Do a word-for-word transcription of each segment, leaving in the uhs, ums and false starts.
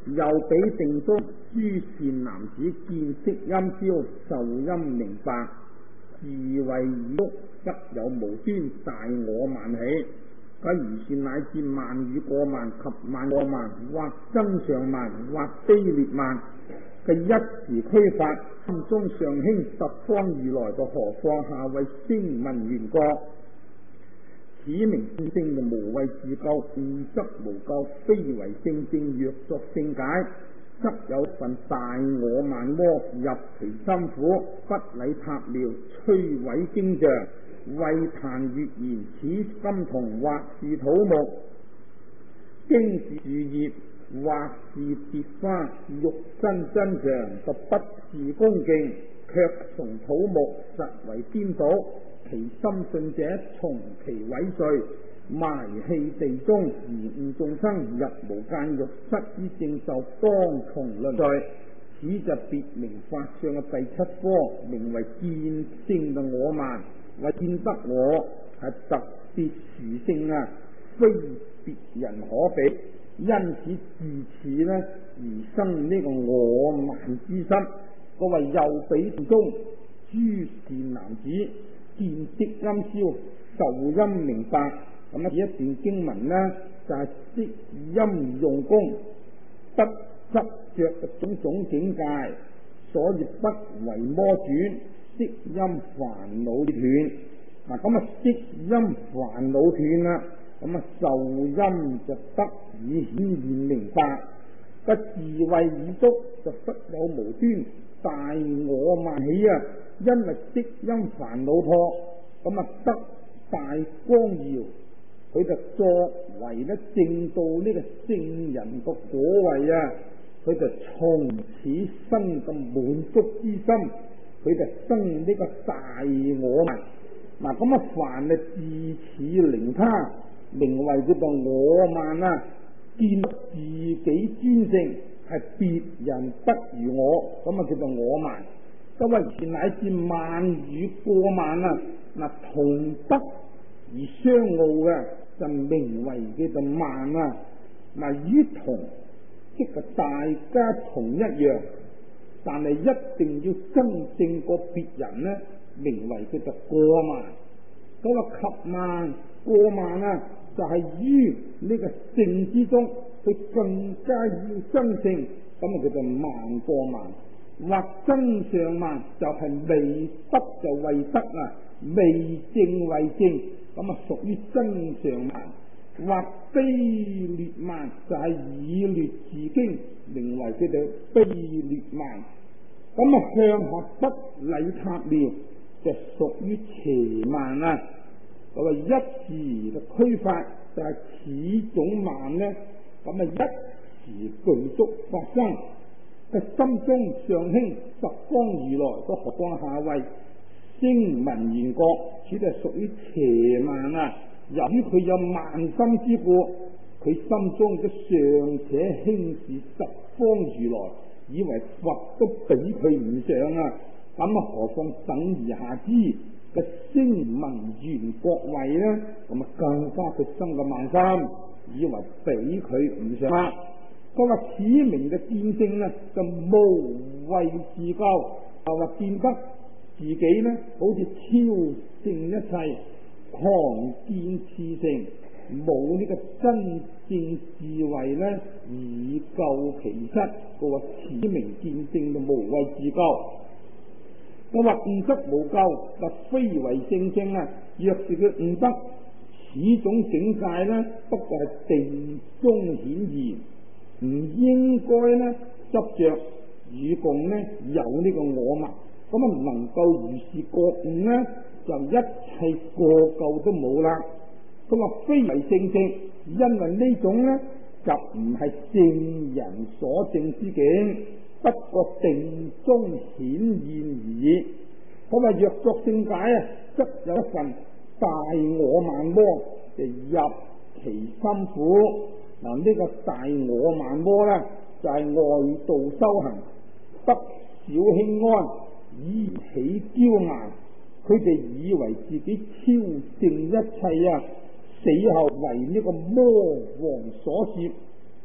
又比定中諸善男子見色音消，受音明白，自謂已足，則有無端大我慢起。假如是乃至慢與過慢及慢過慢，或增上慢，或卑劣慢嘅一時俱發，心中上興十方如來，就何況下為聲聞緣覺？此名見性就無謂自救，誤則無救，非為正正。若作正解，則有份大我慢魔入其心府，不禮塔廟，摧毀經像，為談月言，此金銅或是土木，經是樹葉或是別花，肉身真常就不是恭敬，卻從土木實為顛倒。其心信者從其萎碎，埋棄地中，而誤眾生入無間獄，失於正受，當從論罪。此就別名法相嘅第七科，名為見性嘅我慢，為見得我係特別殊勝啊，非別人可比。因此自此呢而生呢個我慢之心。各位又比中諸善男子見色音消，受音明白。咁呢一段經文呢，就係、是、色音用功，不執着嘅種種境界，所以不為魔轉，色音煩惱斷。嗱，咁啊色音煩惱斷啦，咁啊受音就得以顯現明白。個智慧已足，就不有無端大我慢起啊！因為色音煩惱破，咁啊得大光耀，佢就作為咧證到呢個聖人個果位啊！佢就從此生咁滿足之心，佢就生呢個大我慢。嗱，咁啊凡係自此靈他，名為叫做我慢啊！見自己專性，係別人不如我，咁啊叫做我慢。咁啊，乃至慢與過慢啊，嗱同得而相傲嘅，就名為叫做慢啊。嗱，與同即係大家同一樣，但係一定要真正過別人呢，名為叫做過慢。咁啊及慢過慢啊，就係、是、於呢個性之中，佢更加要真正，咁啊叫做慢過慢。或真上慢，就係、是、未得就為得啊，未正為正，咁啊屬於真上慢。或卑劣慢，就係、是、以劣自矜，名為叫做卑劣慢。咁啊向下不禮塔廟，就屬於邪慢啊。咁啊一時嘅俱發，就係、是、此種慢呢，咁啊一時具足發生。嘅心中上興十方如來，都何況下位聲聞緣覺，此就屬於邪慢啊！由於佢有慢心之故，佢心中都尚且輕視十方如來，以為佛都比佢唔上啊！咁啊，何況等而下之嘅聲聞緣覺位呢？咁啊，更加佢生個慢心，以為比佢唔上啦。佢話此名嘅見性呢，就無謂自救，就話見得自己呢，好似超勝一切，狂見自性，冇呢個真正智慧呢，以救其失。佢話此名見性就無謂自救。佢話誤則無救，就非為正正啊！若是佢誤得此種境界呢，不過係定中顯現。唔應該呢執着與共呢有呢個我慢，咁啊唔能夠如是覺悟呢，就一切過咎都冇啦。佢話非為正正，因為呢種呢就唔係正人所證之境，不過定中顯現而已。佢話若作正解啊，則有一份大我慢魔就入其心府。嗱，呢個大我慢魔咧，就係、是、外道修行得小輕安，以起驕傲，佢哋以為自己超勝一切啊！死後為呢個魔王所攝，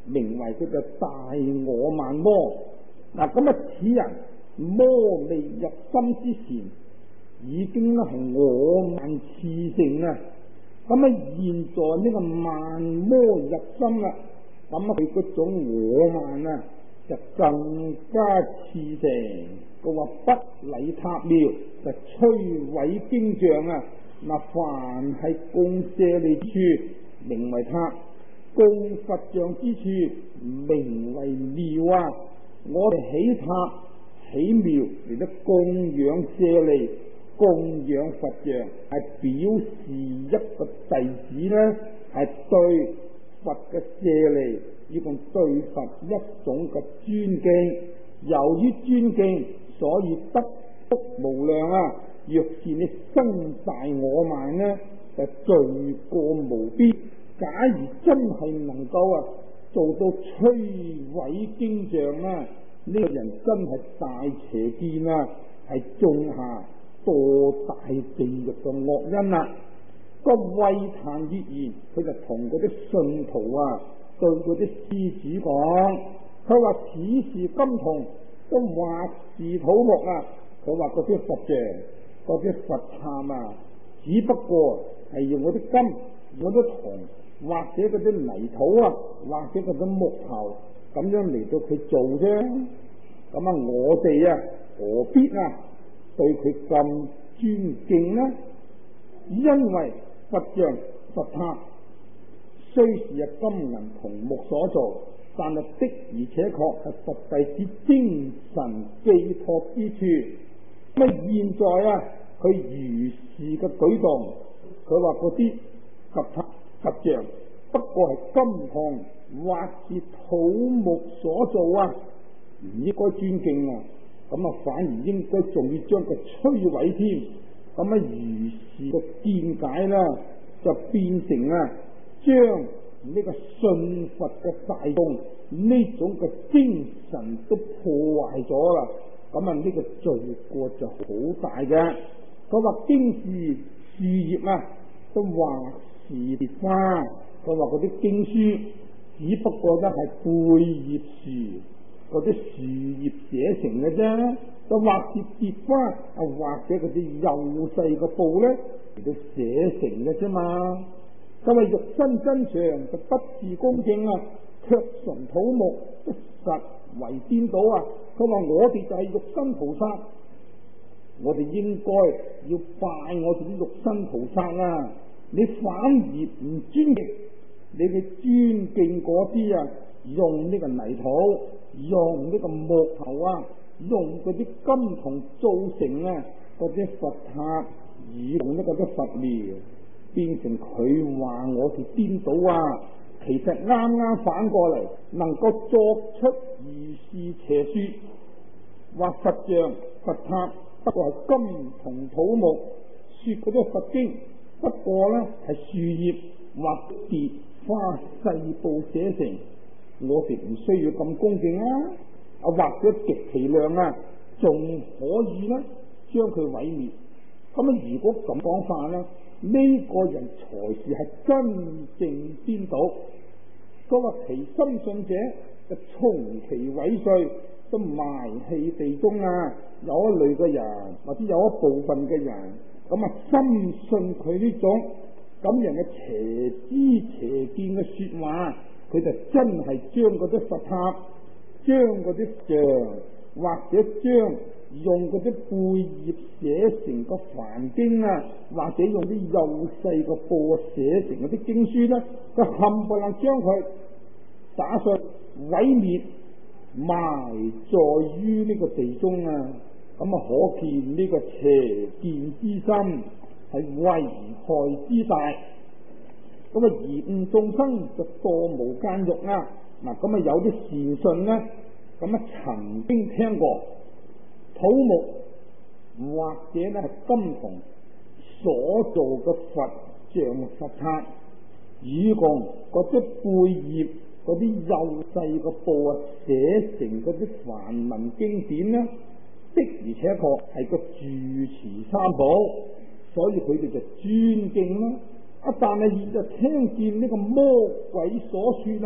名為佢嘅大我慢魔。嗱，咁啊，此人魔未入心之前，已經咧係我慢熾盛啊！咁啊，現在呢個慢魔入心啦，咁啊，佢嗰種我慢啊，就更加熾盛。佢話不禮塔廟，就摧毀經像啊！嗱，凡係供舍利之處，名為塔；供佛像之處，名為廟啊！我哋起塔起廟嚟得供養舍利、供養佛像，係表示一個弟子呢係對佛嘅舍利，以及對佛一種嘅尊敬。由於尊敬，所以得福無量啊！若是你生大我慢呢，就罪過無邊。假如真係能夠啊做到摧毀經像啊，呢、這個人真係大邪見啊，係種下墮大地獄嘅惡因啦。個慧檀月言，佢就同嗰啲信徒啊，對嗰啲施主講，佢話此是金銅，都或是土木啊。佢話嗰啲佛像、嗰啲佛塔啊，只不過係用嗰啲金、嗰啲銅，或者嗰啲泥土啊，或者嗰啲木頭咁樣嚟到佢做啫。咁啊，我哋啊何必啊對佢咁尊敬呢？因為佛像、佛塔雖是啊金銀銅木所做，但係的而且確係佛弟子精神寄託之處。咁啊，現在啊，佢如是嘅舉動，佢話嗰啲佛塔、佛像不過係金銅或是土木所做啊，唔應該尊敬啊！咁啊，反而應該仲要將佢摧毀添。咁啊，如是嘅見解啦，就變成啊，將呢個信佛嘅大眾呢種嘅精神都破壞咗啦。咁啊，呢個罪過就好大嘅。佢話經是樹葉啊，都話是烈花。佢話嗰啲經書只不過咧係貝葉樹嗰啲樹葉寫成嘅啫，就或是烈花啊，或者嗰啲幼細嘅布咧嚟到寫成嘅啫嘛。佢話肉身真相就不是公正啊，卻純土木，一實為顛倒啊！佢話我哋就係肉身菩薩，我哋應該要拜我哋啲肉身菩薩啊！你反而唔尊敬，你去尊敬嗰啲啊，用呢個泥土、用呢個木頭啊，用嗰啲金銅造成啊嗰啲佛塔，而用呢個啲佛廟，變成佢話我哋顛倒啊！其實啱啱反過嚟，能夠作出如是邪說，或佛像、佛塔不過係金銅土木，說嗰啲佛經不過呢係樹葉或蝶花細布寫成，我哋唔需要咁恭敬啊！啊，或者極其量啊，仲可以呢將佢毀滅。咁啊，如果咁講法呢，呢、這個人才是係真正顛倒。佢話其深信者就從其萎碎，都埋棄地中啊！有一類嘅人，或者有一部分嘅人，咁啊深信佢呢種咁樣嘅邪知邪見嘅說話，佢就真係將嗰啲佛塔、將嗰啲像，或者將用嗰啲貝葉寫成個梵經啊，或者用啲幼細個布寫成嗰啲經書咧，佢冚唪唥將佢打碎、毀滅、埋在於呢個地中啊！咁啊，可見呢個邪見之心係危害之大。咁啊，而誤眾生就墮無間獄啊！嗱，咁啊有啲善信咧，咁啊曾經聽過土木或者咧係金銅所做嘅佛像佛塔，以共嗰啲貝葉、嗰啲幼細嘅布啊，寫成嗰啲梵文經典咧，的而且確係個住持三寶，所以佢哋就尊敬啦。啊，但係就聽見呢個魔鬼所說啊，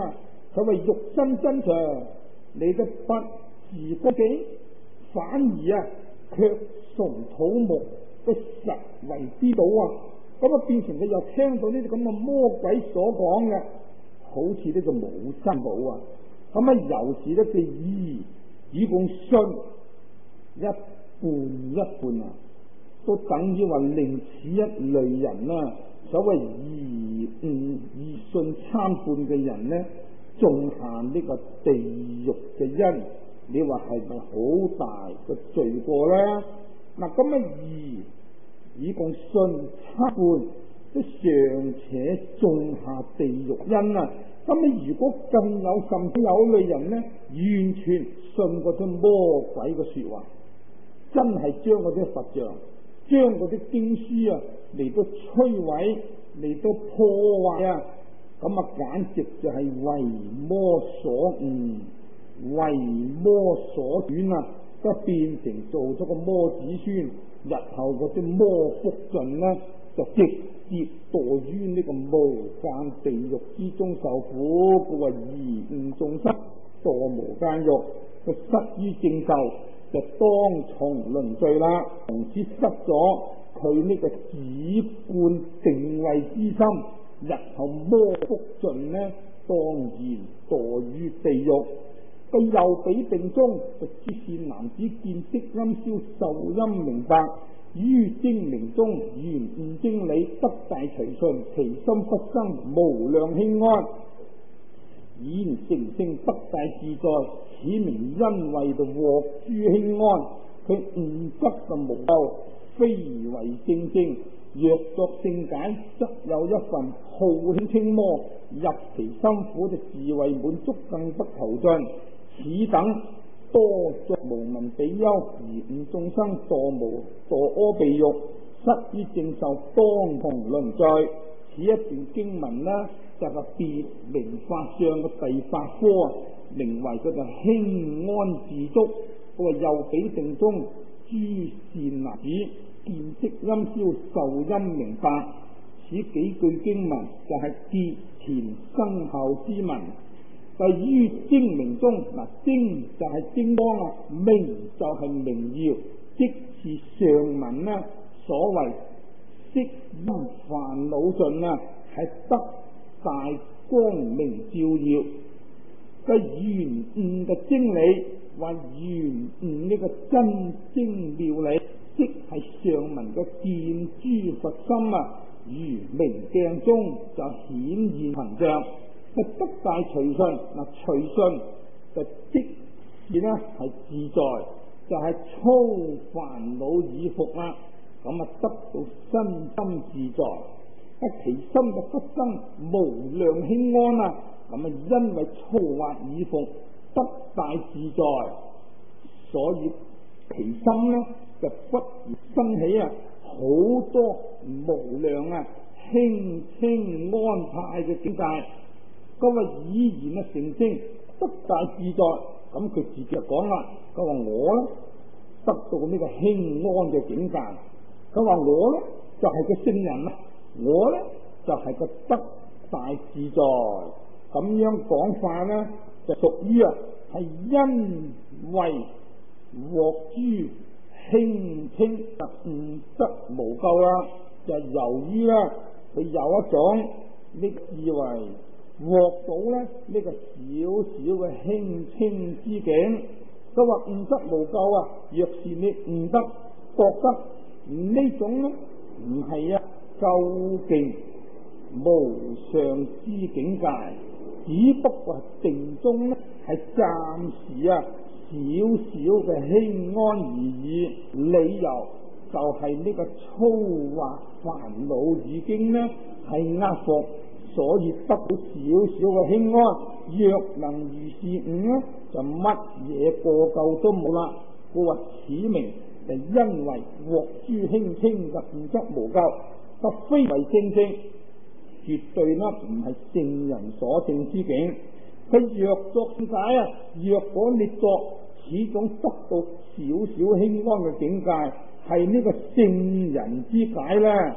佢為肉身真長，你都不自覺己，反而啊卻崇土木嘅實為之道啊！咁啊變成佢又聽到呢啲咁嘅魔鬼所講嘅，好似呢個冇珍寶啊！咁啊由是咧嘅義以共信一半一半啊，都等於話令此一類人啊，所謂義誤義信參半嘅人呢，種下呢個地獄嘅因，你話係咪好大嘅罪過呢？嗱，咁啊義以共信參半，都尚且種下地獄因啊！咁你如果更有甚至有類人呢，完全信嗰啲魔鬼嘅說話，真係將嗰啲佛像、將嗰啲經書啊嚟到摧毀、嚟到破壞啊，咁啊簡直就係為魔所誤、為魔所轉啊，都變成做咗個魔子孫，日後嗰啲魔福盡呢，就直接墮於呢個無間地獄之中受苦。佢話貳誤眾生墮無間獄，佢失於正受，就當從輪罪啦，從此失咗佢呢個止觀定慧之心，日後魔福盡呢，當然墮於地獄。佢又比定中，就諸善男子見色音消受音明白，於精明中圓悟經理，得大隨順，其心不生無量輕安，現成聖得大自在，此名因為就獲諸輕安。佢悟則就無咎，非為正正。若作聖解，則有一份好輕清魔，入其心苦就自為滿足，更不求進。此等多作無聞比丘，而誤眾生墮無墮阿鼻獄，失於正受，當同輪罪。此一段經文呢，就係別名法相嘅第八科啊，名為佢就輕安自足。佢話又比定中諸善男子見色音消受音明白，此幾句經文就係結前生後之文。就於精明中，嗱精就係精光啊，明就係明耀，即是上文啦。所謂色音煩惱盡啊，係得大光明照耀。嘅圓悟嘅精理，或圓悟呢個真精妙理，即係上文嘅見諸佛心啊，如明鏡中就顯現行像。就得大隨順，嗱隨順就即是咧係自在，就係、是、粗煩惱已伏啦，咁啊得到身心自在，啊其心就不生無量輕安啦，咁啊因為粗惑已伏，得大自在，所以其心咧就忽然生起啊好多無量啊輕清安泰嘅境界。佢話以言啊成聖，得大自在，咁佢自己就講啦。佢話我咧得到呢個輕安嘅境界，佢話我咧就係、是、個聖人啦，我咧就係、是、個得大自在。咁樣講法咧，就屬於啊係因為獲諸輕清特悟得無咎啦，就由於咧佢有一種呢智慧。獲到咧呢、這個小小嘅輕清之境，佢話悟得無咎啊！若是你悟得覺得呢種咧唔係啊究竟無上之境界，只不過係定中咧係暫時啊少少嘅輕安而已。理由就係呢個粗惑煩惱已經咧係壓服。所以得到少少嘅輕安，若能如是悟咧，就乜嘢過咎都冇啦。故話此名就因為獲諸輕清嘅悟則無咎，不非為正正，絕對呢唔係聖人所證之境。佢若作聖解啊，若果你作此種得到少少輕安嘅境界，係呢個聖人之解咧。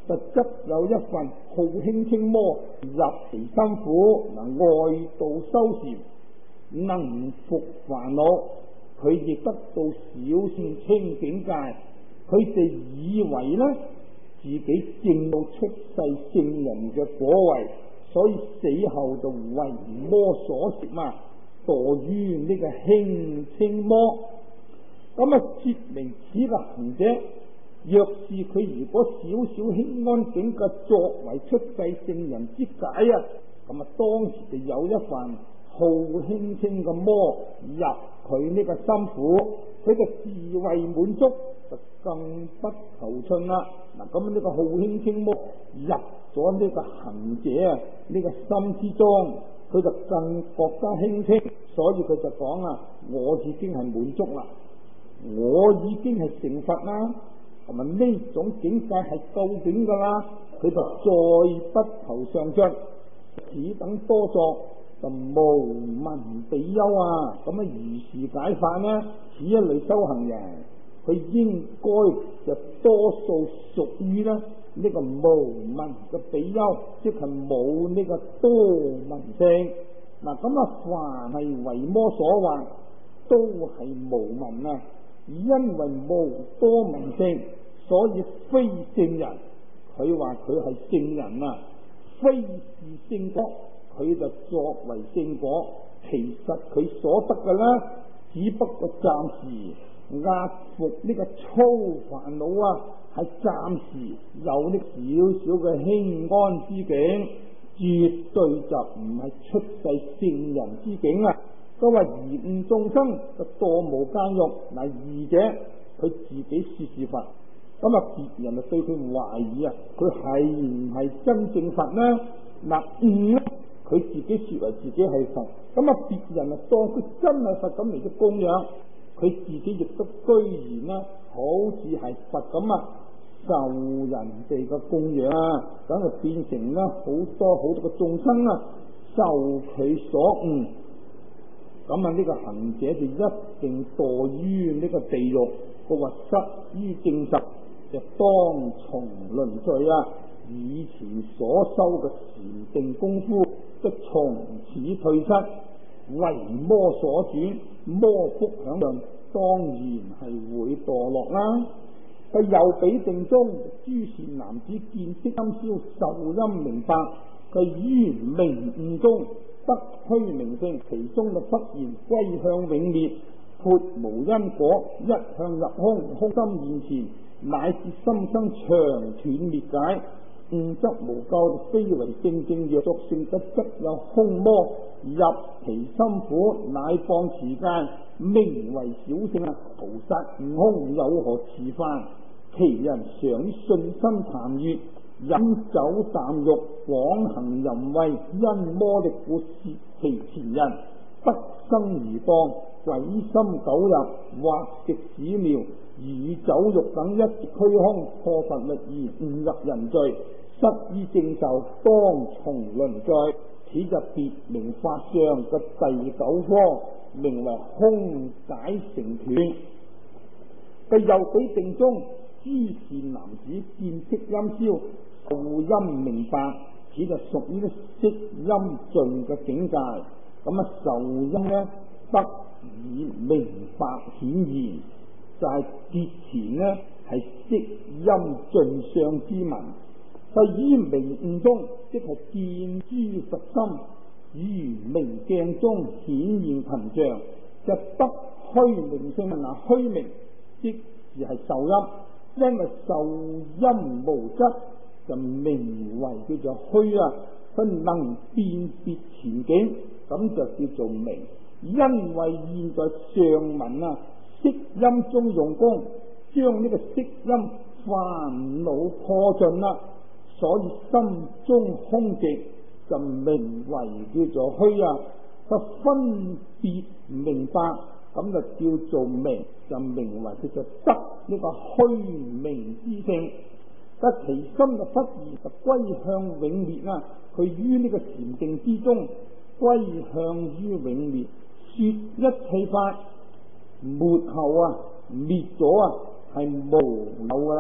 就則有一份好輕清魔入其心府，能外道修禪，能伏煩惱，佢亦得到小乘清境界。佢哋以為呢自己證到出世聖人嘅果位，所以死後就為魔所攝嘛，墮於呢個輕清魔。咁啊，說明此個行者，若是佢如果少少輕安境界作為出世聖人之解啊，咁啊當時就有一份好輕清嘅魔入佢呢個心府，佢嘅智慧滿足，就更不求進啦。嗱，咁呢個好輕清魔入咗呢個行者啊呢個心之中，佢就更覺得輕清，所以佢就講啦：我已經係滿足啦，我已經係成佛啦，同埋呢種境界係究竟噶啦，佢就再不求上進，只等多作就無聞比丘啊。咁啊如是解法呢，此一類修行人，佢應該就多數屬於咧呢個無聞嘅比丘，即係冇呢個多聞性。嗱，咁啊凡係為魔所惑，都係無聞啊，因為無多聞性，所以非聖人。佢話佢係聖人啊，非是聖果，佢就作為聖果。其實佢所得嘅呢，只不過暫時壓服呢個粗煩惱啊，係暫時有呢少少嘅輕安之境，絕對就唔係出世聖人之境啊。都話疑誤眾生就墮無間獄，嗱，二者佢自己說是佛，咁啊別人就對佢懷疑啊，佢係唔係真正佛呢？嗱，誤呢佢自己說為自己係佛，咁啊別人啊當佢真係佛咁嚟嘅供養，佢自己亦都居然呢好似係佛咁啊受人哋嘅供養，咁就變成呢好多好多嘅眾生啊受佢所誤。咁啊呢個行者就一定墮於呢個地獄，佢話失於正實，就當從輪罪啊！以前所修嘅禪定功夫，即從此退失，為魔所轉，魔福享盡，當然係會墮落啦。佢又比定中諸善男子見色音消，受陰明白，佢於明悟中得虛名性，其中就忽然歸向永滅，撥無因果，一向入空，空心現前，乃至心生長斷滅解，悟則無咎，非為正正若作性質，則有空魔入其心府，乃放持戒，名為小聖啊！菩薩悟空有何持犯？其人常於信心談悅，飲酒啖肉，廣行淫穢，因魔力故攝其前人，不生而當，鬼心久入，或食屎尿，以酒肉等一直虛空，破佛律儀，誤入人罪，失於正受，當從輪罪。此就別名法相嘅第九科，名為空解成斷。佢又比定中諸善男子見色音消，受陰明白，此就屬於啲色陰盡嘅境界。咁啊受陰呢得以明白顯現，就係、是、劫前呢係色陰盡相之文。佢於明悟中，即係見諸佛心，於明鏡中顯現群像，就得虛名性。嗱，虛名即是係受陰，因為受陰無質，就名為叫做虛啊。佢能辨別前景，咁就叫做明。因為現在上文啊，色陰中用功，將呢個色陰煩惱破盡啦，所以心中空寂，就名為叫做虛啊。佢分別明白，咁就叫做明，就名為叫做得呢個虛名之性。但其心就忽然就歸向永滅啦。佢於呢個禪定之中，歸向於永滅，說一切法末後啊滅咗啊係無有噶啦。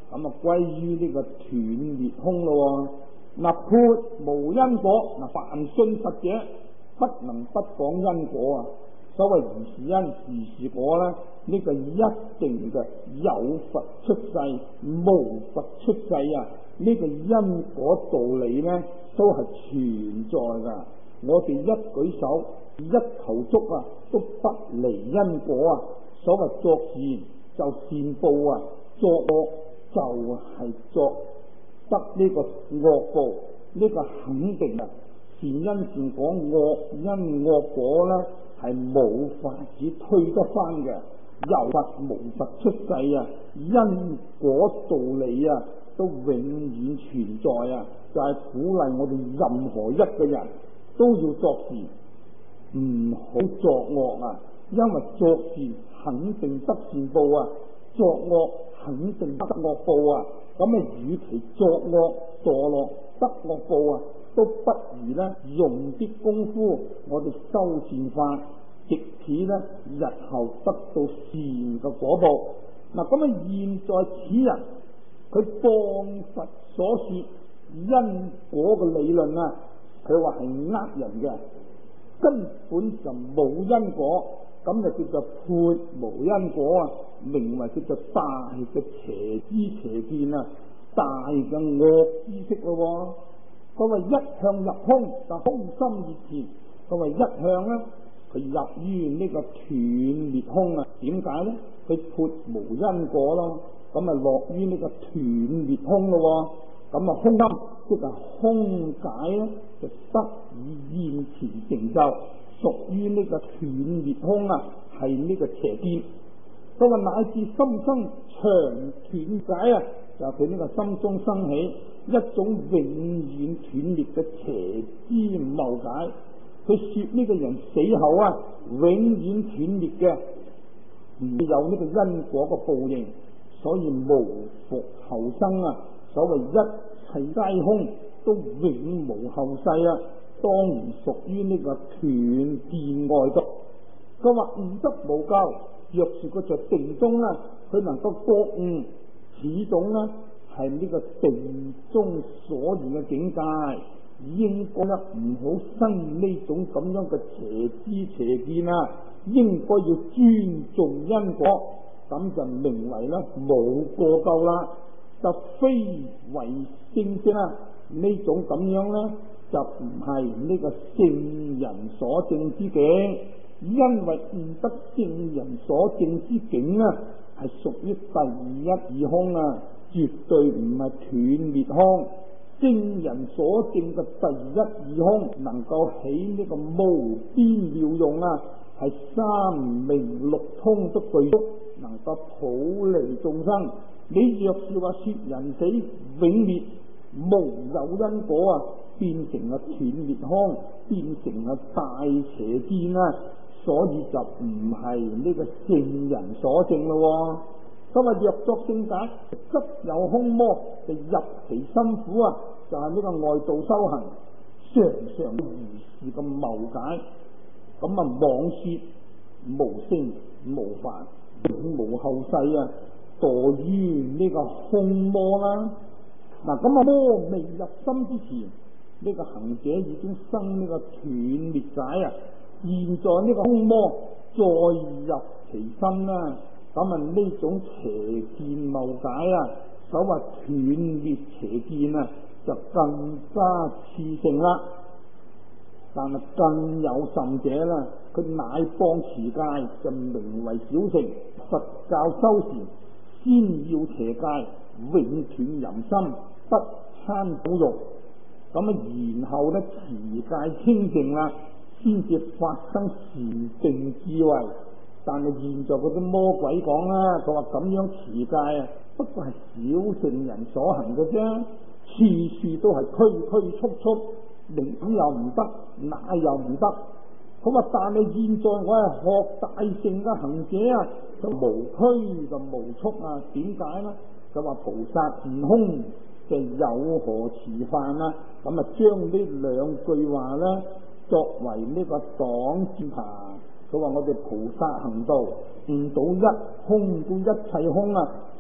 咁啊歸於呢個斷滅空咯。嗱，撥無因果，嗱，凡信佛者不能不講因果啊。所謂如是因如是果咧，呢、這個一定嘅有佛出世無佛出世啊，呢、這個因果道理咧都係存在噶。我哋一舉手一投足啊，都不離因果啊。所謂作善就善報啊，作惡就係作得呢個惡報，呢、這個肯定啊。善因善果，惡因惡果咧係冇法子推得翻嘅。有佛無佛出世啊，因果道理啊都永遠存在啊，就係、是、鼓勵我哋任何一個人都要作善，唔好作惡啊。因為作善肯定得善報啊，作惡肯定得惡報啊。咁啊，與其作惡墮落得惡報啊，都不如咧用啲功夫，我哋修善法，藉此咧日後得到善嘅果報。嗱，咁啊，現在此人佢放佛所說因果嘅理論啊，佢話係呃人嘅，根本就冇因果，咁就叫做撥無因果啊，名為叫做大嘅邪知邪見啊，大嘅惡知識咯。佢話一向入空，就空心熱前。佢話一向咧，佢入於呢個斷滅空啊。點解咧？佢撥無因果咯，咁啊落於呢個斷滅空咯。咁啊空心即係空解咧，就得以現前成就，屬於呢個斷滅空啊，係呢個邪見。佢話乃至心生長斷解啊，就佢呢個心中生起一種永遠斷滅嘅邪知謬解。佢說呢個人死後啊，永遠斷滅嘅，唔會有呢個因果嘅報應，所以無復後生啊。所謂一切皆空，都永無後世啊，當然屬於呢個斷見外道。佢話悟得無咎，若是佢在定中啊，佢能夠覺悟此種呢係呢個定中所言嘅境界，應該咧唔好生呢種咁樣嘅邪知邪見啊，應該要尊重因果，咁就名為咧冇過咎啦，就非為聖者啊。呢種咁樣咧就唔係呢個聖人所證之境，因為悟得聖人所證之境啊，係屬於第一義空啊，絕對唔係斷滅空。聖人所證嘅第一義空能夠起呢個無邊妙用啊，係三明六通都具足，能夠普利眾生。你若是話說人死永滅無有因果啊，變成啊斷滅空，變成啊大邪見啊，所以就唔係呢個聖人所證咯。今日若作聖解，則有空魔就入其心苦啊，就係、是、呢個外道修行，常常如是咁謬解，咁啊妄說無聖無梵，永無後世啊，墮於呢個空魔啦。嗱，咁啊魔未入心之前，呢、這個行者已經生呢個斷滅解啊，現在呢個空魔再入其心啦。咁啊呢種邪見謬解啊，所謂斷滅邪見啊，就更加熾盛啦。但係更有甚者啦，佢乃放持戒就名為小乘，佛教修禪先要邪戒，永斷淫心，不貪酒肉。咁啊然後咧持戒清淨啦，先至發生禪定智慧。但係現在嗰啲魔鬼講啦，佢話咁樣持戒啊，不過係小乘人所行嘅啫，處處都係拘拘束束，咁又唔得，那又唔得。佢話但係現在我係學大乘嘅行者啊，就無拘就無束啊。點解呢？佢話菩薩悟空就有何持犯啊？咁啊將呢兩句話呢作為呢個擋箭牌。佢話我哋菩薩行道悟到一空到一切空啊，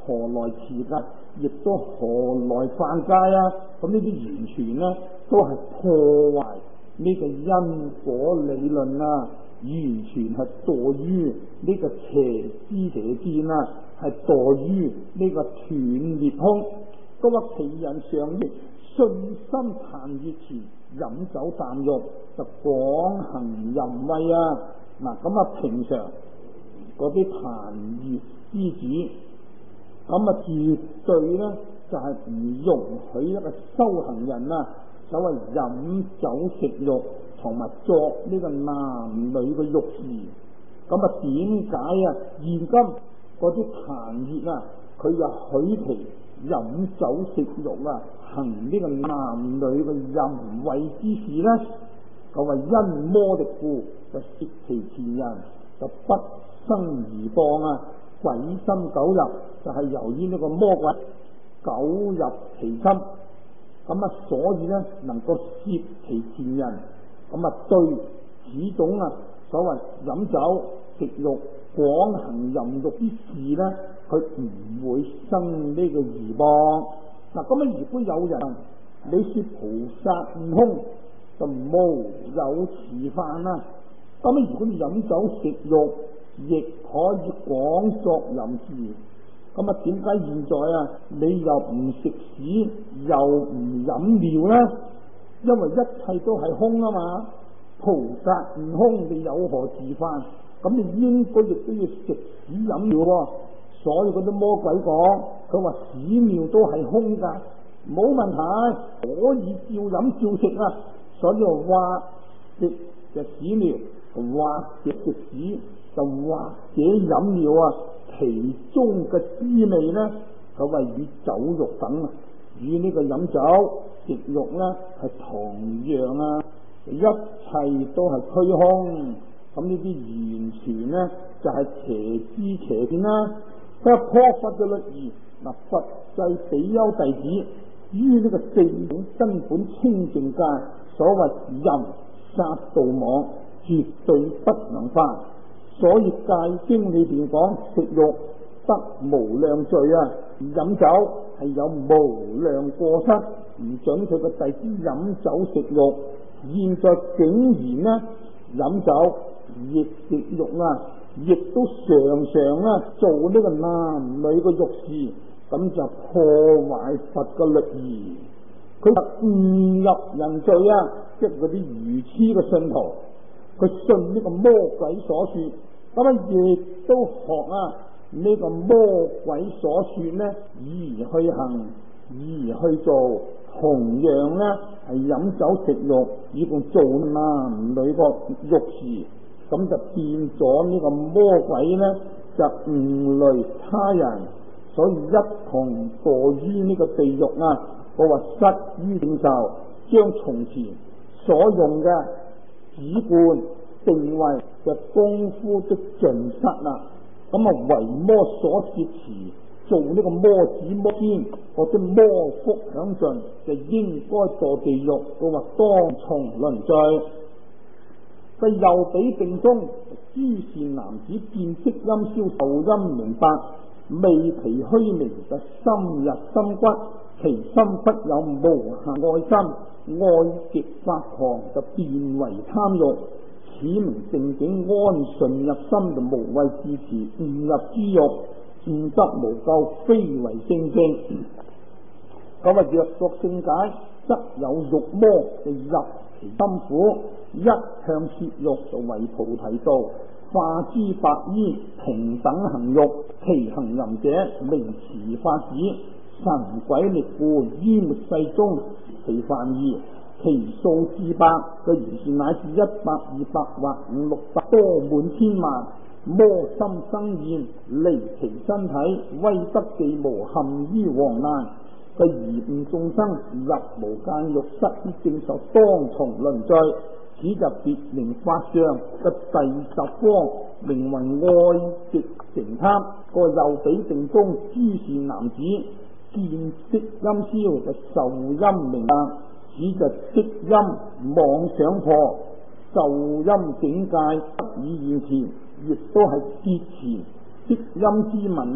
何來持戒？亦都何來犯戒啊？咁呢啲完全呢都係破壞呢個因果理論啊！完全係墮於呢個邪知邪見啊，係墮於呢個斷裂空。都話其人常於信心談月前飲酒啖肉，就廣行淫威啊！嗱，咁啊平常嗰啲談月之子，咁啊絕對呢就係、是、唔容許一個修行人啊，所謂飲酒食肉同埋作呢個男女嘅欲事。咁啊點解啊現今嗰啲談月啊，佢又許其飲酒食肉啊，行呢個男女嘅淫穢之事呢？佢話因魔力故，就攝其前人，就不生而謗啊！鬼心久入，就係、是、由於呢個魔鬼久入其心，咁啊所以呢能夠攝其前人，咁啊對此種啊所謂飲酒食肉廣行淫欲之事呢，佢唔會生呢個疑謗。嗱，咁啊如果有人你說菩薩悟空就無有持犯啦，咁啊如果你飲酒食肉亦可以廣作淫事，咁啊點解現在啊你又唔食屎又唔飲尿呢？因為一切都係空啊嘛，菩薩悟空你有何自犯？咁你應該亦都要食屎飲尿喎。所以嗰啲魔鬼講，佢話屎尿都係空噶，冇問題，可以照飲照食啊。所以話食就屎尿，或者食屎就或者飲尿啊，其中嘅滋味呢，佢話與酒肉等啊，與呢個飲酒食肉呢係同樣啊，一切都係虛空。咁呢啲完全呢就係、是、邪知邪見啦。佢係破佛嘅律儀，嗱，佛制比丘弟子於呢個正本根本清淨戒，所謂淫殺盜妄，絕對不能犯。所以戒經裏邊講食肉得無量罪啊，飲酒係有無量過失，唔准佢個弟子飲酒食肉。現在竟然呢飲酒亦食肉啊，亦都常常啊做呢個男女嘅欲事，咁就破壞佛嘅律儀，佢誤入人罪啊！即係嗰啲愚痴嘅信徒，佢信呢個魔鬼所說，咁啊亦都學啊呢個魔鬼所說呢，以而去行，以而去做，同樣呢係飲酒食肉，以共做男女個欲事。咁就變咗呢個魔鬼呢，就誤累他人，所以一同墮於呢個地獄啊！我話失於領受，將從前所用嘅止觀定位嘅功夫都盡失啦。咁啊為魔所攝持，做呢個魔子魔孫或者魔福享盡，就應該墮地獄。我話當從輪罪。佢又比定中諸善男子見色陰消受陰明白，未皮虛明就深入心骨，其心不有無限愛心，愛極發狂就變為貪欲，此名正境安順入心就無畏自持，誤入諸欲，誤得無救，非為聖正。咁啊若作聖解，則有欲魔就入其心府，一向攝欲就為菩提道，化之白衣平等行欲，其行淫者名持法子，神鬼力故於末世中其犯異，其數至百嘅如是乃至一百二百或五六百多滿千萬，魔心生厭，離其身體，威德既無，陷於惶難。佢疑誤眾生入無間獄，失於正受當從輪罪。此就別名法相嘅第十方，名為愛極成貪。個又比定中諸善男子見色陰消就受陰明白，此就色陰妄想破，受陰境界得以現前，亦都係劫前色陰之民啊！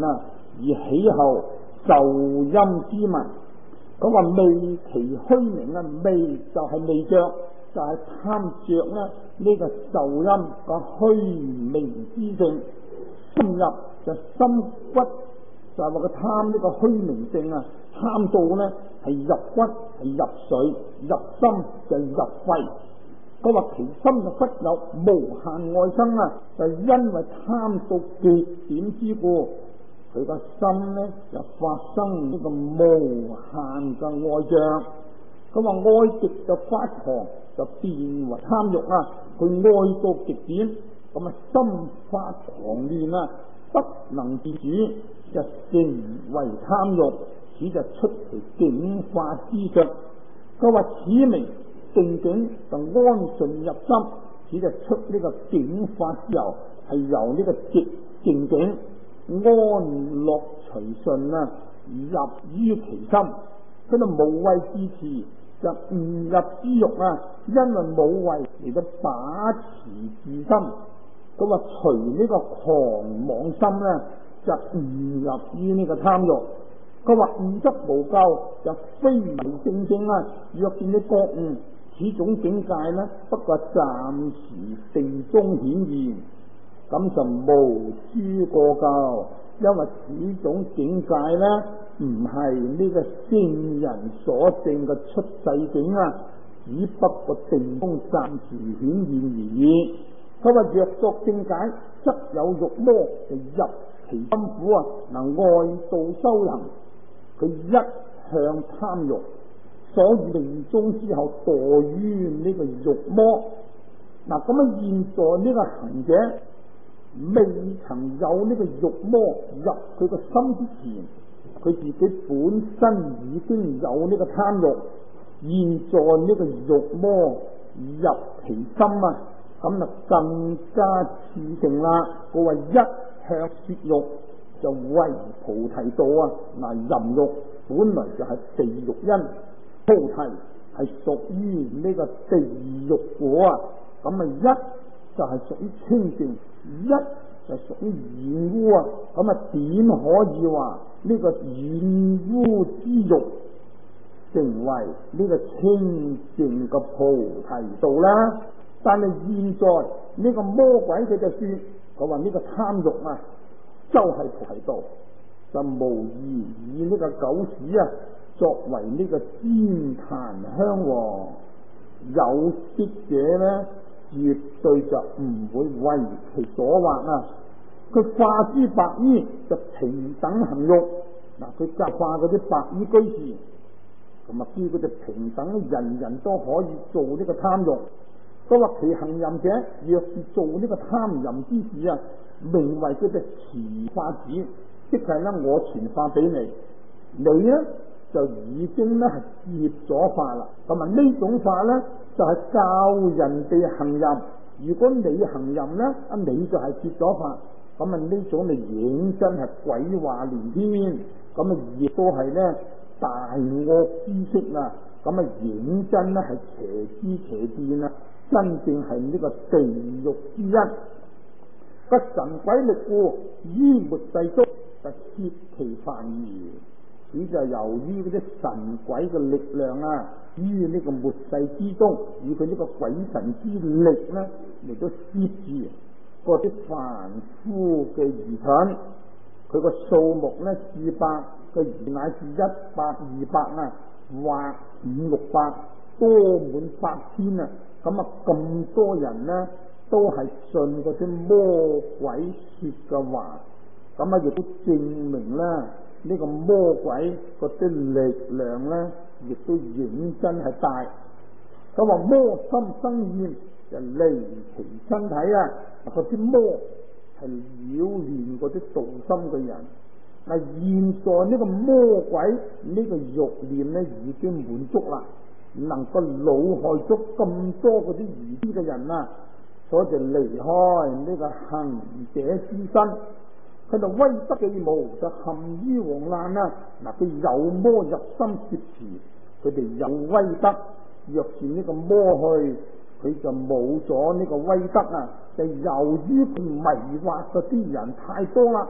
而起後受陰之民。咁話昧其虛名啊，昧就係昧着，就係貪着咧呢個受陰個虛名之性，深入就心骨，就係話佢貪呢個虛名性啊，貪到咧係入骨係入髓，入心就入肺。佢話其心就忽有無限愛生啊，就因為貪到極點之故，佢個心咧就發生呢個無限嘅愛着。佢話愛極就發狂，就變為貪欲啊！佢愛到極點，咁啊心發狂亂啊，不能自主，就成為貪欲，此就出其境化之術。佢話此名定境就安順入心，此就出呢個境化之由，係由呢個寂靜境安樂隨順啊，入於其心。佢就無畏支持，就誤入之欲啊，因為冇為嚟到把持自心。佢話隨呢個狂妄心咧，就誤入於呢個貪欲。佢話悟則無咎，就非迷正正啊。若見你覺悟，此種境界咧，不過暫時定中顯現，咁就無諸過咎。因為此種境界咧，唔係呢個聖人所證嘅出世境啊，只不過定中暫時顯現而已。佢話若作正解，則有欲魔就入其心府啊，能外道修行，佢一向貪欲，所以命中之後墮於呢個欲魔。嗱，咁啊，現在呢個行者未曾有呢個欲魔入佢個心之前，佢自己本身已經有呢個貪欲，現在呢個欲魔入其心啊，咁啊更加熾盛啦。佢話一向攝欲就為菩提道啊，嗱，淫欲本來就係地獄因，菩提係屬於呢個地獄果啊，咁啊一就係屬於清淨，一就屬於染污啊，咁啊點可以話呢個染污之欲成為呢個清淨嘅菩提道啦？但係現在呢個魔鬼佢就說，佢話呢個貪欲啊就係菩提道，就無疑以呢個狗屎啊作為呢個旃檀香王。有識者咧絕對就唔會為其所惑啊！佢化諸白衣就平等行欲，嗱，佢教化嗰啲白衣居士，咁啊叫佢哋平等，人人都可以做呢個貪欲。佢話其行淫者若是做呢個貪淫之事啊，名為佢哋持化子，即係咧我傳化俾你，你咧就已經咧係接咗化啦。咁啊呢種化咧就係、是、教人哋行淫，如果你行淫咧，啊你就係接咗化。咁啊呢種你認真係鬼話連篇，咁啊亦都係咧大惡之息啊！咁啊認真咧係邪知邪見啊！真正係呢個地獄之一。不神鬼力故，於末世中就攝其凡疑。此就由於嗰啲神鬼嘅力量啊，於呢個末世之中，以佢呢個鬼神之力咧嚟到攝住嗰啲凡夫嘅愚蠢。佢個數目咧四百，個而乃至一百、二百啊，或五六百，多滿百千啊！咁啊咁多人咧都係信嗰啲魔鬼說嘅話，咁啊亦都證明咧呢、呢個魔鬼嗰啲力量咧，亦都認真係大。咁話魔心生厭就離其身體啊！嗰啲魔係擾亂嗰啲道心嘅人。嗱，現在呢個魔鬼呢、呢個欲念咧已經滿足啦，能夠惱害足咁多嗰啲愚痴嘅人啊，所以就離開呢個行者之身。佢就威德既無，就陷於王難啊！嗱，佢有魔入心攝持，佢哋有威德，若是呢個魔去，佢就冇咗呢個威德啊！就由於佢迷惑嗰啲人太多啦，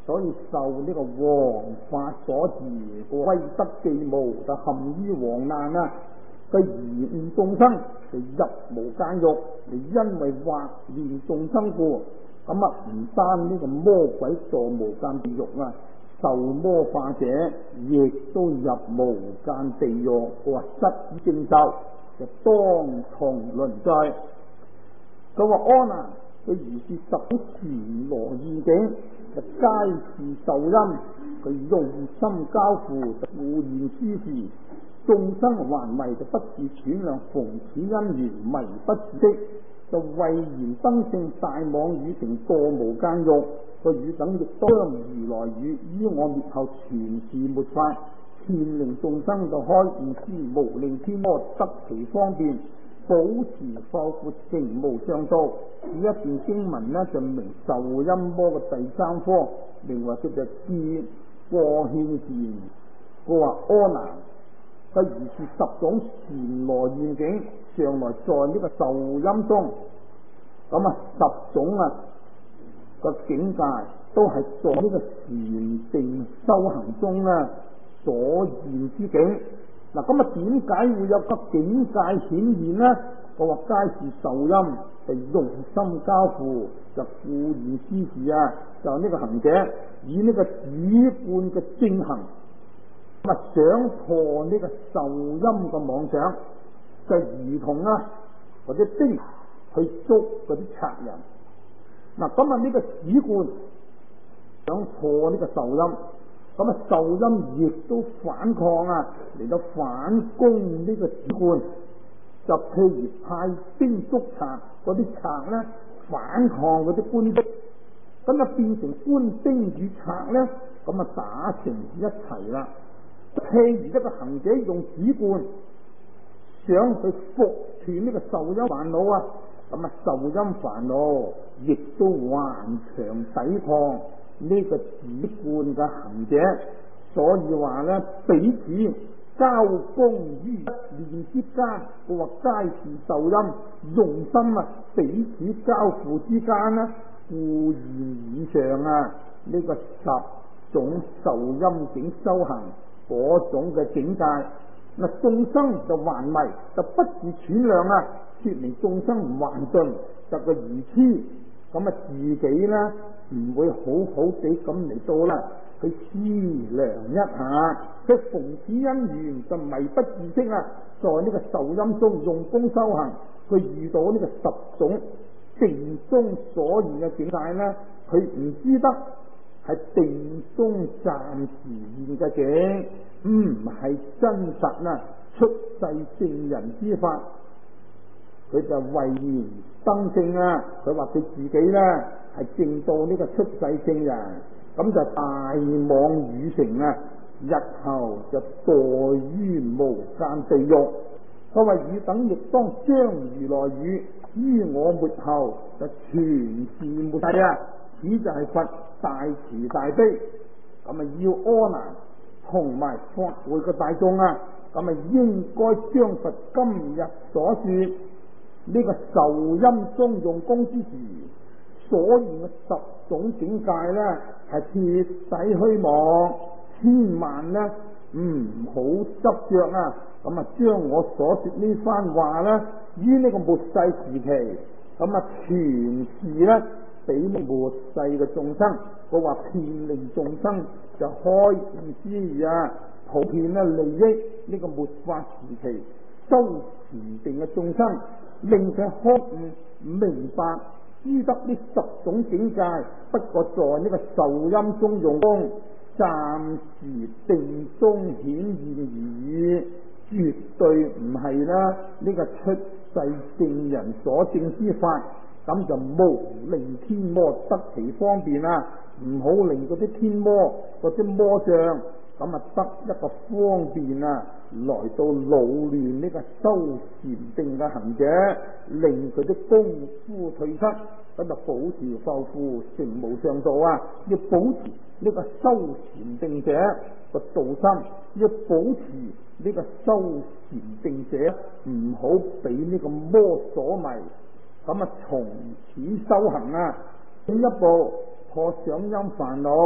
所以受呢個王法所治，威德既無，就陷於王難啊！佢貽誤眾生，就入無間獄，你因為惑亂眾生故，咁啊唔單呢個魔鬼墮無間地獄啊，受魔化者亦都入無間地獄，佢話失以正受，就當從輪罪。佢話阿難，佢如是十種纏羅現境，就皆是受陰，佢用心交付，就固然施事。眾生還迷，就不自揣量，逢此因緣迷不自識，就為言登聖大妄語成墮無間獄。個語等亦當如來語，於我滅後全是末法，勸令眾生就開悟師，無令天魔得其方便，保持救苦成無上道。呢一段經文呢，就名受陰魔嘅第三科，名為叫做結過勸善。佢話阿難，佢如是十種纏羅現境，常來在呢個受陰中。咁啊，十種啊個境界都係在呢個禪定修行中咧所現之境。嗱，咁啊點解會有個境界顯現呢？我話皆是受陰，就用心交付，就固然施事啊！就呢個行者以呢個止觀嘅正行，咁啊想破呢個受陰嘅妄想，就如同啊或者兵去捉嗰啲賊人。嗱，咁啊呢個止觀想破呢個受陰，咁啊受陰亦都反抗啊，嚟到反攻呢個止觀。就譬如派兵捉賊，嗰啲賊咧反抗嗰啲官兵，咁啊變成官兵與賊咧，咁啊打成一齊啦。譬如一個行者用止觀想去伏斷呢個受陰煩惱啊，咁啊受陰煩惱亦都頑強抵抗呢個止觀嘅行者，所以話咧彼此交攻於一念之間，佢話皆是受陰，用心啊彼此交付之間呢，固然以上啊呢、這個十種受陰境修行嗰種嘅境界。嗱，眾生就還迷，就不自揣量啊，說明眾生還頓，就個愚痴，咁啊自己呢唔會好好地咁嚟到啦，去思量一下，佢逢此因緣就迷不自識啊，在呢個受陰中用功修行，佢遇到呢個十種定中所現嘅境界呢，佢唔知得係定中暫時現嘅境，唔係真實啊出世證人之法。佢就為言登聖啊，佢話佢自己呢係證到呢個出世證人，咁就大妄語成啊，日後就墮於無間地獄。佢話汝等亦當將如來語，於我末後就全是末世啊！此就係佛大慈大悲，咁啊要阿難同埋法會嘅大眾啊，咁啊應該將佛今日所說呢、這個受陰中用功之時所現嘅十種境界呢，係徹底虛妄，千萬呢唔好執着啊！咁啊將我所說呢番話呢，於呢個末世時期，咁啊傳示呢俾末世嘅眾生，我話騙令眾生就開悟之意啊，普遍呢利益呢個末法時期修禪定嘅眾生，令佢開悟明白，知得呢十種境界，不過在呢個受陰中用功，暫時定中顯現而已，絕對唔係啦呢個出世證人所證之法。咁就無令天魔得其方便啊！唔好令嗰啲天魔嗰啲魔障咁啊得一個方便啊，來到擾亂呢個修禪定嘅行者，令佢啲功夫退失，咁就保持救苦成無上道啊！要保持呢個修禪定者個道心，要保持呢個修禪定者唔好俾呢個魔所迷。咁啊，從此修行啊，進一步破想陰煩惱，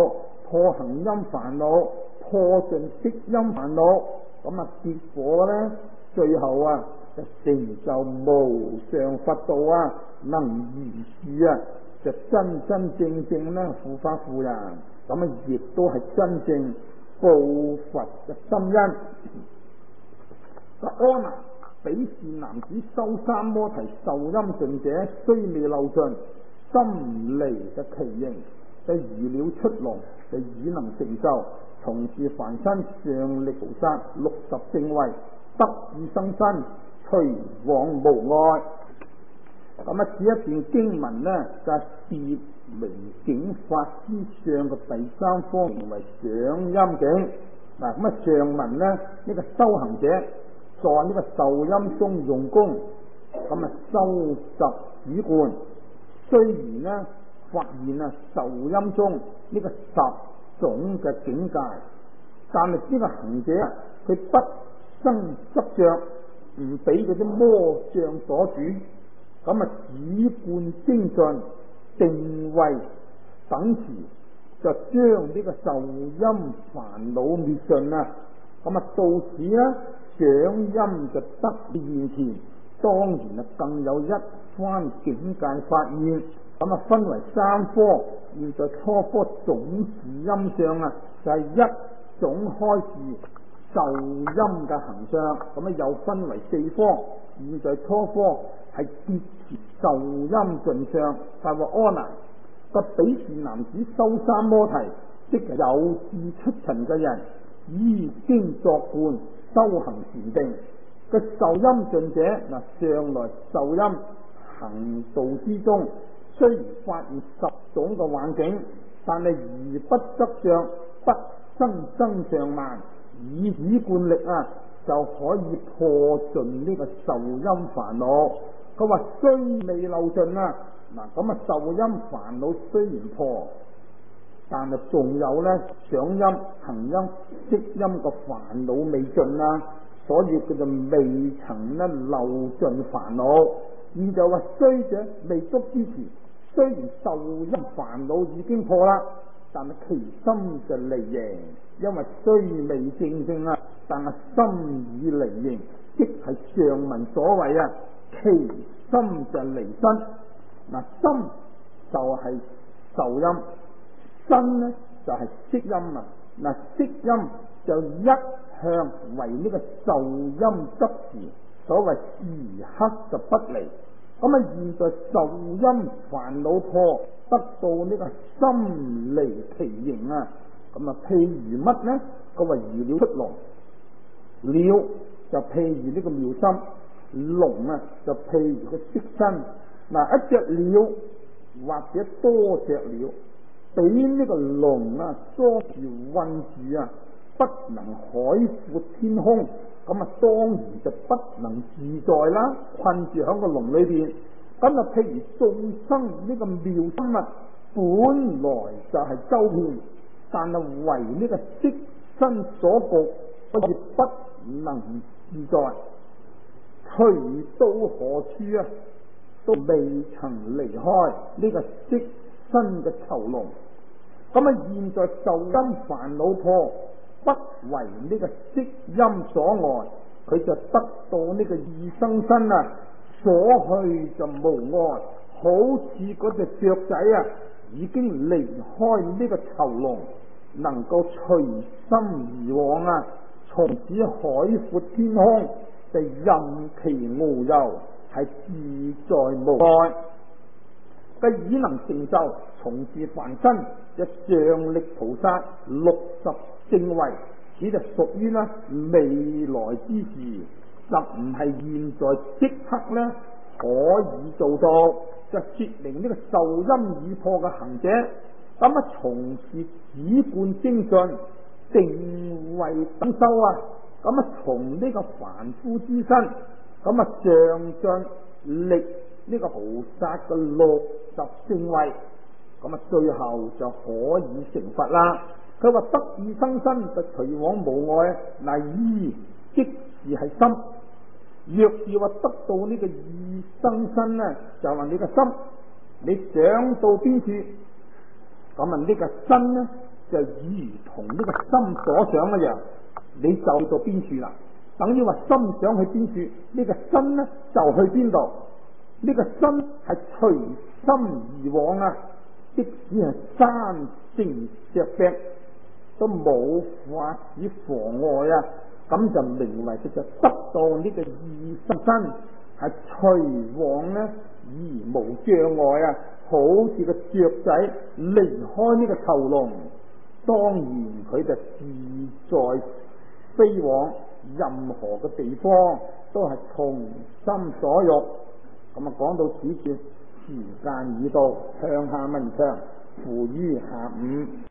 破行陰煩惱，破盡色陰煩惱，咁啊結果咧，最後啊就成就無上佛道啊，能如是啊，就真真正正咧護法護人，咁啊亦都係真正報佛嘅心因。阿難，彼善男子修三摩提受陰盡者，雖未漏盡，心離嘅其形，就如了出籠，就已能成就從事凡身上力菩薩六十正位，得以生身，隨往無礙。咁啊，此一段經文呢，就係攝明境法之上嘅第三方面為想陰境。嗱，咁啊上文呢，呢、這個修行者在呢個受陰中用功，咁啊收集止觀。雖然呢發現啊受陰中呢個十種嘅境界，但係呢個行者佢不生執着，唔俾嗰啲魔障所主，咁啊止觀精進，定位等持，就將呢個受陰煩惱滅盡啦。咁啊到此呢，想陰就得現前，當然啊更有一番境界發現。咁啊分為三科，現在初科總是陰相啊，就係、是、一種開示受陰嘅行相。咁啊又分為四科，現在初科係結持受陰盡相。就話阿難，個彼善男子修三摩提，即係有志出塵嘅人，依經作觀，修行禪定。個受陰盡者嗱，上來受陰行道之中，雖然發現十種嘅幻境，但係而不執着，不生生上慢，以止觀力啊，就可以破盡呢個受陰煩惱。佢話雖未漏盡啊，嗱咁啊受陰煩惱雖然破，但係仲有咧想陰、行陰、識陰個煩惱未盡啊，所以佢就未曾咧漏盡煩惱。而就話雖者未足之時，雖然受陰煩惱已經破啦，但係其心就離形，因為雖未正正啊，但係心已離形，即係上文所謂啊，其心就離身。嗱，心就係受陰，身呢就係識陰啊。嗱，識陰就一向為呢個受陰執持，所謂時刻就不離。咁啊，現在受陰煩惱破，得到呢個心離其形啊。咁啊，譬如乜呢？佢話如鳥出籠，鳥就譬如呢個妙心，籠啊就譬如個色身。嗱，一隻鳥或者多隻鳥，俾呢個籠啊捉住困住啊，不能海闊天空。咁啊，當然就不能自在啦，困住喺個籠裏邊。咁啊，譬如眾生呢個妙心啊，本來就係周遍，但係為呢個色身所局，所以不能自在。隨到何處啊，都未曾離開呢個色身嘅囚籠。咁啊，現在受陰煩惱破，不為呢個色陰所礙，佢就得到呢個異生身啊，所去就無礙，好似嗰隻雀仔啊，已經離開呢個囚籠，能夠隨心而往啊，從此海闊天空，就任其遨遊，係自在無礙。佢已能成就從事凡身嘅上力菩薩六十正位，此就屬於呢未來之時，就唔係現在即刻呢可以做到。就說明呢個受陰已破嘅行者，咁啊從事止觀精進、定位等修啊，咁啊從呢個凡夫之身，咁啊上進力呢個菩薩嘅六十正位，咁啊最後就可以成佛啦。佢話得以生身就隨往無礙，嗱意即是係心。若是話得到呢個意生身呢，就話你個心，你想到邊處，咁啊呢個身呢就如同呢個心所想一樣，你就到邊處啦。等於話心想去邊處，呢、這個身呢就去邊度。呢、這個身係隨心而往啊，即使係山清石壁都冇法子妨礙啊。咁就名為佢就得到呢個意心身，係隨往呢而無障礙啊。好似個雀仔離開呢個囚籠，當然佢就自在飛往任何嘅地方，都係從心所欲。咁啊，講到此處，時間已到，向下文長付於下午。